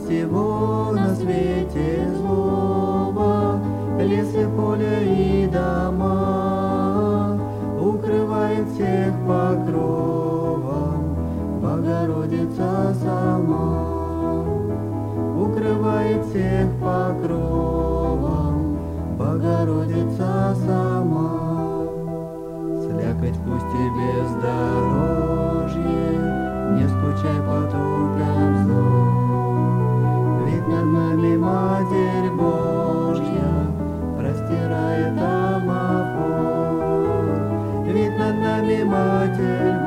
всего на свете злого, лесы, поля и дома, укрывает всех покровом Богородица сама. Укрывает всех покровом Богородица сама. Слякоть пусть и бездорожье, не скучай по тупям злом, ведь над нами Матерь Божья простирает амофор, ведь над нами Матерь